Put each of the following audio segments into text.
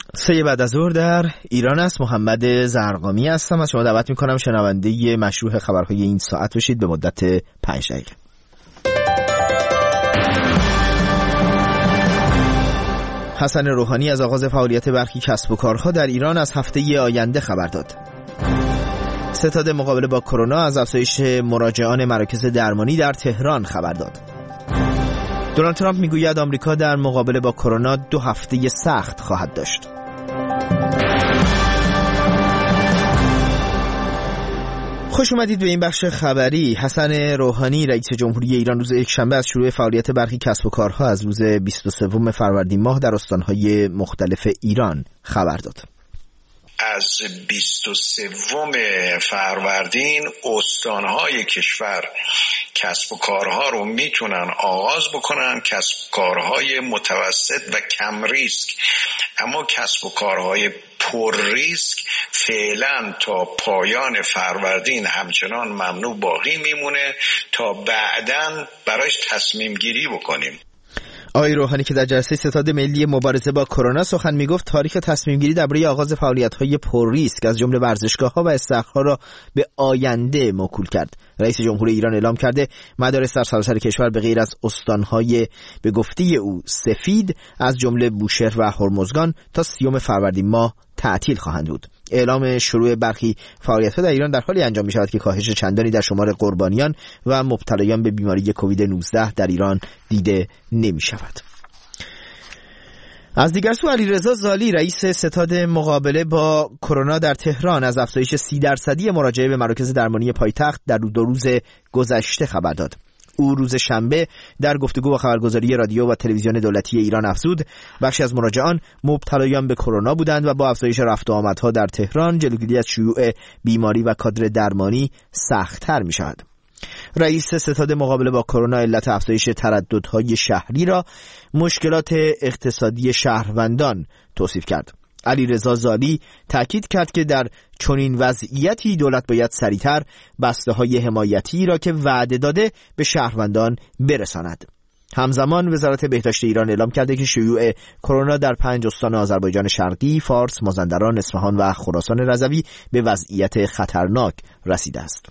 سه بعد از ظهر در ایران است. محمد زرقامی هستم. از شما دعوت میکنم شنونده مشروع خبرهای این ساعت بشید به مدت 5 دقیقه. حسن روحانی از آغاز فعالیت برخی کسب و کارها در ایران از هفته آینده خبر داد. ستاد مقابله با کرونا از افزایش مراجعان مراکز درمانی در تهران خبر داد. دونالد ترامپ میگوید آمریکا در مقابله با کرونا 2 هفته سخت خواهد داشت. خوش اومدید به این بخش خبری. حسن روحانی رئیس جمهوری ایران روز یکشنبه از شروع فعالیت برخی کسب و کارها از روز 23 فروردین ماه در استانهای مختلف ایران خبر داد. از 23 فروردین استانهای کشور کسب و کارها رو میتونن آغاز بکنن، کسب و کارهای متوسط و کم ریسک. اما کسب و کارهای پر ریسک فعلا تا پایان فروردین همچنان ممنوع باقی میمونه تا بعداً براش تصمیم گیری بکنیم. آقای روحانی که در جلسه ستاد ملی مبارزه با کرونا سخن میگفت، تاریخ تصمیم گیری درباره آغاز فعالیت‌های پر ریسک از جمله ورزشگاه‌ها و استخرها را به آینده موکول کرد. رئیس جمهور ایران اعلام کرده مدارس در سراسر کشور به غیر از استان‌های به گفته او سفید از جمله بوشهر و هرمزگان تا 30 فروردین ماه تعطیل خواهند بود. اعلام شروع برخی فعالیت‌ها در ایران در حالی انجام می‌شود که کاهش چندانی در شمار قربانیان و مبتلایان به بیماری کووید 19 در ایران دیده نمی‌شود. از دیگر سو علیرضا زالی رئیس ستاد مقابله با کرونا در تهران از افزایش 30% مراجعه به مراکز درمانی پایتخت در 2 روز گذشته خبر داد. او روز شنبه در گفتگو با خبرگزاری رادیو و تلویزیون دولتی ایران افزود بخشی از مراجعان مبتلایان به کرونا بودند و با افزایش رفت و آمدها در تهران جلوگیری از شیوع بیماری و کادر درمانی سخت‌تر می‌شود. رئیس ستاد مقابله با کرونا علت افزایش ترددهای شهری را مشکلات اقتصادی شهروندان توصیف کرد. علیرضا زالی تاکید کرد که در چنین وضعیتی دولت باید سریعتر بسته‌های حمایتی را که وعده داده به شهروندان برساند. همزمان وزارت بهداشت ایران اعلام کرده که شیوع کرونا در 5 استان آذربایجان شرقی، فارس، مازندران، اصفهان و خراسان رضوی به وضعیت خطرناک رسیده است.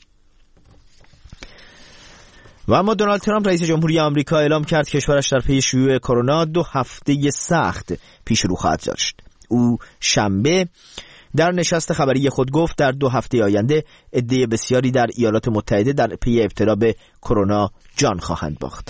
و اما دونالد ترامپ رئیس جمهوری آمریکا اعلام کرد کشورش در پی شیوع کرونا 2 هفته سخت پیش رو خواهد داشت. او شنبه در نشست خبری خود گفت در 2 هفته آینده عده بسیاری در ایالات متحده در پی ابتلا به کرونا جان خواهند باخت.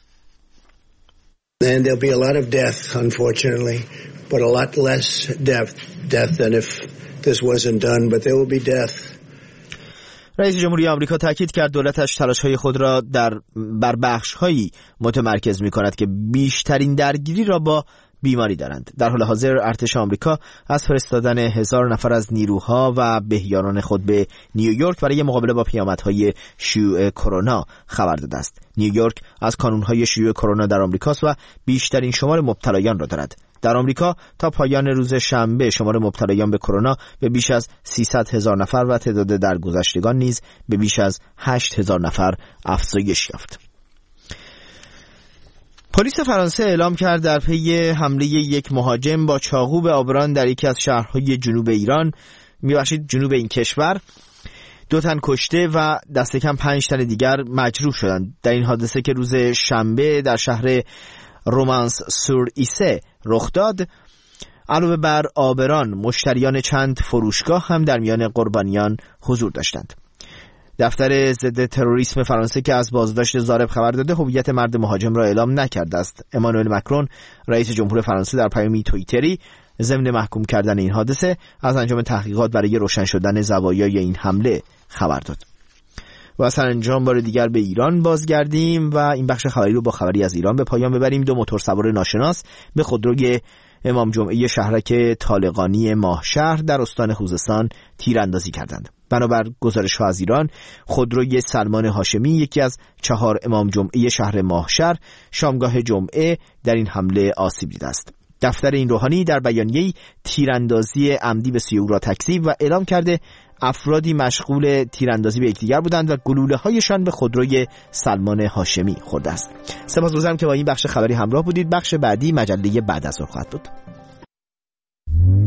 And there'll be a lot of death, unfortunately, but a lot less death than if this wasn't done, but there will be death. رئیس جمهوری آمریکا تاکید کرد دولتش تلاش‌های خود را بر بخش‌هایی متمرکز می‌کند که بیشترین درگیری را با بیماری دارند. در حال حاضر ارتش آمریکا از فرستادن 1000 نفر از نیروها و بهیاران خود به نیویورک برای مقابله با پیامدهای شیوع کرونا خبر داده است. نیویورک از کانون‌های شیوع کرونا در آمریکاست و بیشترین شمار مبتلایان را دارد. در آمریکا تا پایان روز شنبه شمار مبتلایان به کرونا به بیش از 300,000 نفر و تعداد درگذشتگان نیز به بیش از 8,000 نفر افزایش یافت. پلیس فرانسه اعلام کرد در پی حمله یک مهاجم با چاقو به آبران در یکی از شهرهای جنوب این کشور 2 تن کشته و دست کم 5 تن دیگر مجروح شدند. در این حادثه که روز شنبه در شهر رومانس سور ایسه رخ داد، علاوه بر آبران مشتریان چند فروشگاه هم در میان قربانیان حضور داشتند. دفتر ضد تروریسم فرانسه که از بازداشت ضارب خبر داده هویت مرد مهاجم را اعلام نکرده است. امانوئل مکرون رئیس جمهور فرانسه در پیامی توییتری ضمن محکوم کردن این حادثه از انجام تحقیقات برای روشن شدن زوایای این حمله خبر داد. و سرانجام بار دیگر به ایران بازگردیم و این بخش خبری رو با خبری از ایران به پایان ببریم. 2 موتورسوار ناشناس به خودروی امام جمعه شهرک طالقانی ماهشهر در استان خوزستان تیراندازی کردند. بنابر گزارش‌ها از ایران، خودروی سلمان هاشمی یکی از 4 امام جمعه شهر ماهشهر شامگاه جمعه در این حمله آسیب دیده است. دفتر این روحانی در بیانیه‌ای تیراندازی عمدی به سوی او را تکذیب و اعلام کرده افرادی مشغول تیراندازی به یکدیگر بودند و گلوله‌هایشان به خودروی سلمان هاشمی خورده است. سپاسگزارم که با این بخش خبری همراه بودید. بخش بعدی مجله بعد از ظهر خواهد بود.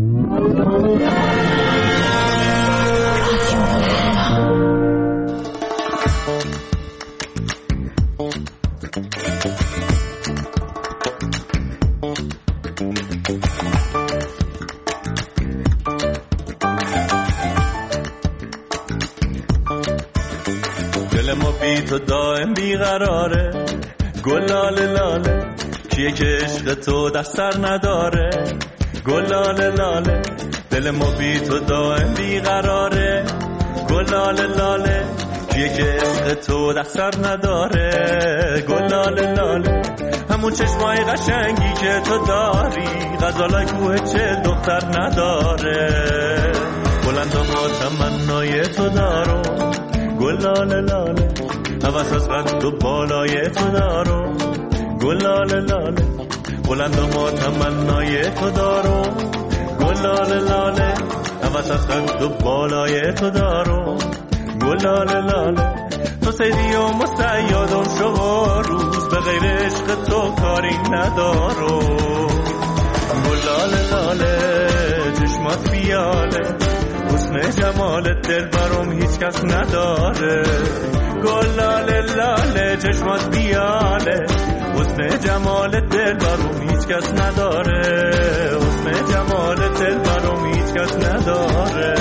دل ما بی تو دائم بیقراره، گل لاله لاله کیه که عشق تو در سر نداره، گل لاله لاله دل ما بی تو دائم بیقراره، گل لاله لاله کیه که عشق تو در سر نداره، گل لاله لاله همون چشمای قشنگی که تو داری، غزالای کوه چه دختر نداره، بلند و تمنای تو دارو، گل لاله لاله هوس از قد و بالای تو دارو، گل لاله لاله بلند و تمنای تو دارو، گل لاله لاله هوس از قد و بالای تو دارو، گل لاله لاله تو سیدی و مستعیادم شو روز، به غیر عشق تو کاری ندارو، گل لاله لاله چشمات بیاله، حسن جمالت دل برام هیچ کس نداره، گل لاله لاله چشمات بیاله، حسن جمالت دل برام هیچ کس نداره، حسن جمالت دل برام هیچ کس نداره.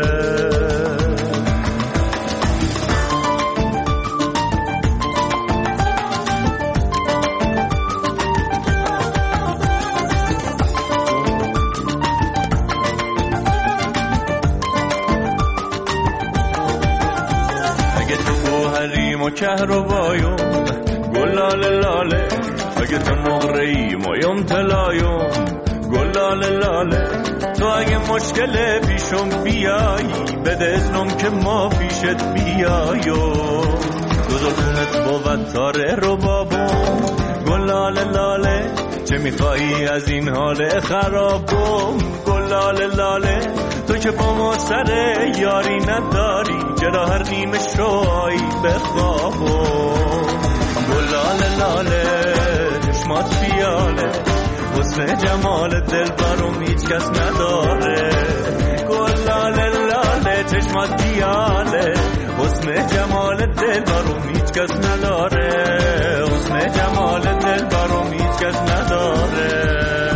و کهربایون گل لاله لاله، اگه تو مغرعی مایم طلایون، گل لاله لاله تو اگه مشکل پیشم بیایی، بده اذنم که ما پیشت بیاییم، دو زلفونت بود تاره رو بابون، گل لاله لاله چه میخوایی از این حال خرابم، گل لاله لاله تو که با ما سر یاری نداری، چرا هر نیمه شوی بخوابم، گل لاله لاله چشمات پیاله، حسن جمال دل برام هیچ کس نداره، گل لاله لاله چشمات پیاله، حسن جمال دل برام هیچ کس نداره، حسن جمال دل برام هیچ کس نداره.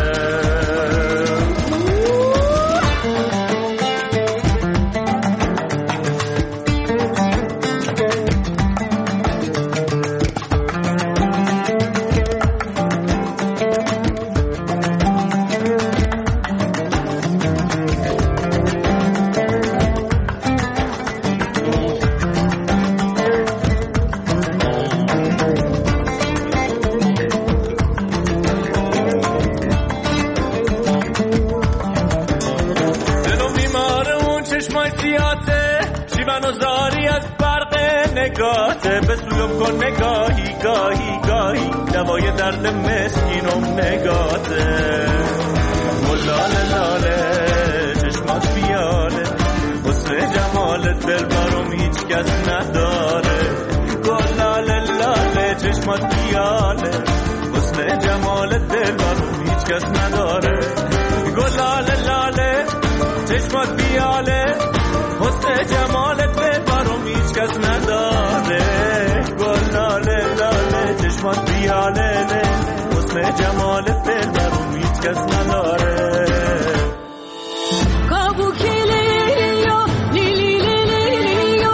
به سویم کن نگاهی گاهی گاهی، دوای درد مسکینم نگاته، گل لاله لاله چشمات بیاله، حسن جمالت دل برام هیچ کس نداره، گل لاله لاله چشمات بیاله، حسن جمالت دل برام هیچ کس نداره، گل لاله لاله چشمات بیاله، حسن جمالت دل برام هیچ کس نداره، گل لاله لاله چشمات بیاله، حسن جمالت دل برام هیچ کس نداره. کابو کلیلیو لیلی لیلیو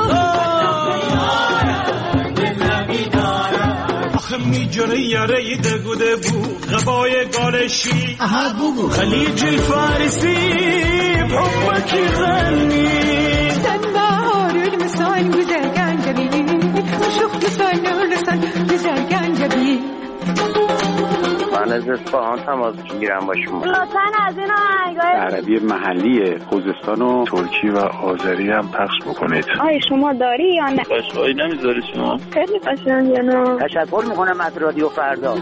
آخه میجره یاره دگوده بو غبای گالشی خلیج الفارسی بحبك غني سنبار المسان güzelgen جبی شوخ لسان güzelgen جبی. من از اصفهان تماس میگیرم با شما. لطفاً از این آهنگای عربی محلی خوزستان و ترکی و آذری هم پخش بکنید. آیا شما داری یا نه؟ قشقایی نمیذاری شما؟ خیلی قشنگه نه؟ تشکر میکنم از رادیو فردا.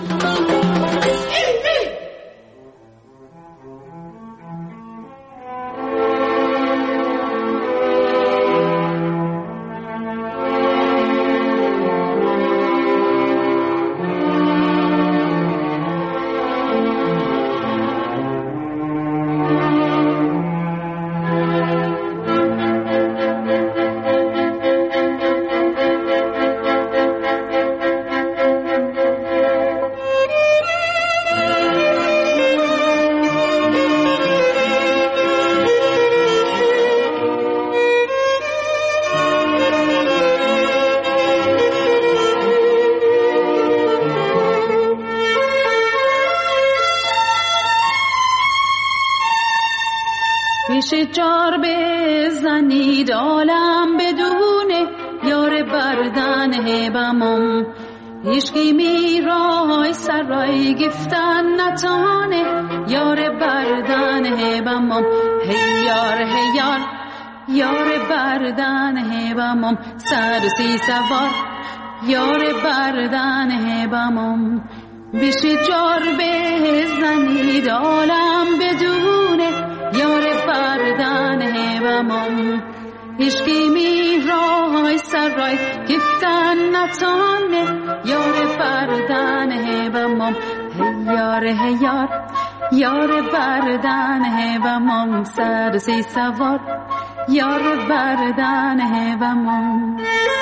پیش جار بزنید عالم بدونه یار بردن هبمم هیچکی میرای سرای گفتن نتانه یار بردن هبمم هی یار یار بردن هبمم سر سی سوار یار بردن هبمم بیش جار بزنید عالم بدونه یار بردن هبمم هیچکی میرای سرای گفتن نتانه یار بردن هبمم هی یار بردن هبمم سر سی سوار یار بردن هبمم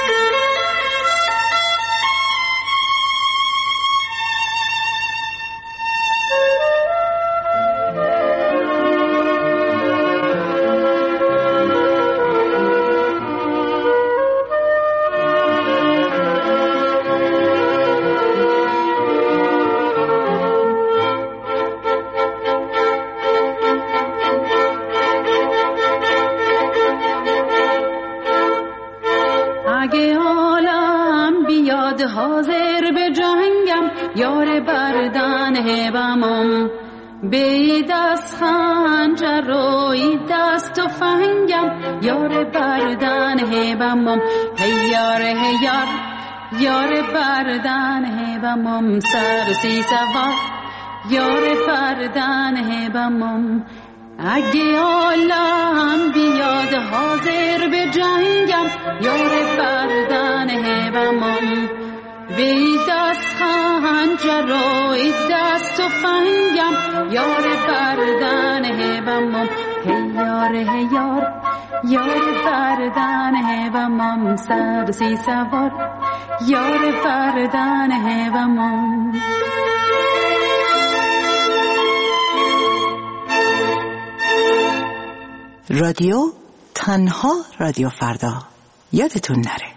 حاضر به جنگم یار بردن هبمم به دست خنجر و دست تفنگم یار بردن هبمم هی یار بردن هبمم سر سی سوار یار بردن هبمم اگه عالم بیاد حاضر به جنگم یار بردن هبمم به دست خنجر و دست تفنگم یار بردن هبمم هی یار بردن هبمم سر سی سوار یار بردن هبمم رادیو تنها رادیو فردا یادتون نره.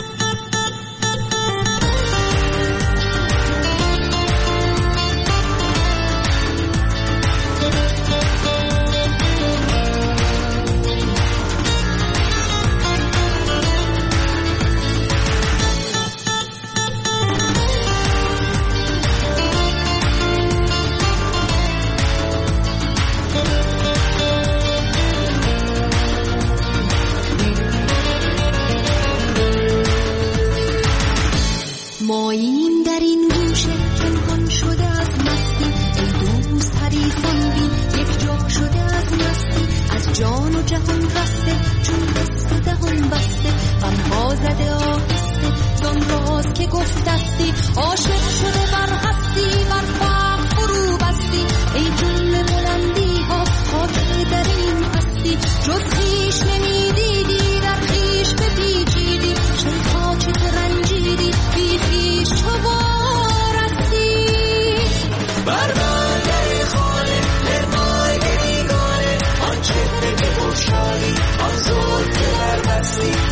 ماییم در این گوشه پنهان شده از مستی ای دوست حریفان بین یک جا شده از مستی از جان و جهان رسته چون دست و دهان بسته غمها زده آهسته زان راز که گفتستی عاشق شده بر هستی بر فقر فرو بستی ای جمله بلندی ها خاطر در این هستی جز خویش نمیدیدی در خویش بپیچیدی چون خاک تو رنجیدی بی خویش تو بارستی بر بندر خانه لرمای بیگانه آن چهره که بخشایی آن زلف که بربستی